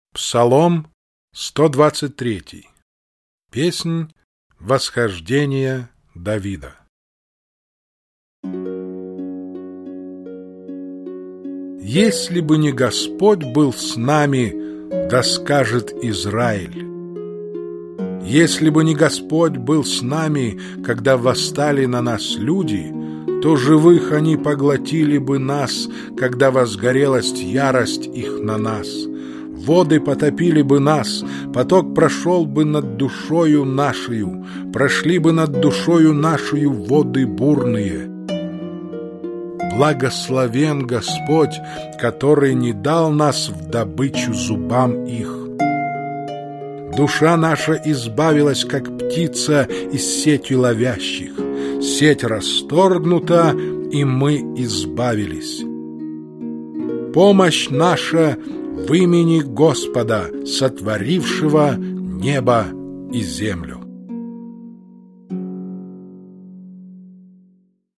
Псалом 123. Песнь восхождения Давида. Если бы не Господь был с нами, да скажет Израиль. Если бы не Господь был с нами, когда восстали на нас люди, то живых они поглотили бы нас, когда возгорелась ярость их на нас. Воды потопили бы нас, поток прошел бы над душою нашею, прошли бы над душою нашею воды бурные. Благословен Господь, который не дал нас в добычу зубам их. Душа наша избавилась, как птица из сети ловящих. Сеть расторгнута, и мы избавились. Помощь наша в имени Господа, сотворившего небо и землю.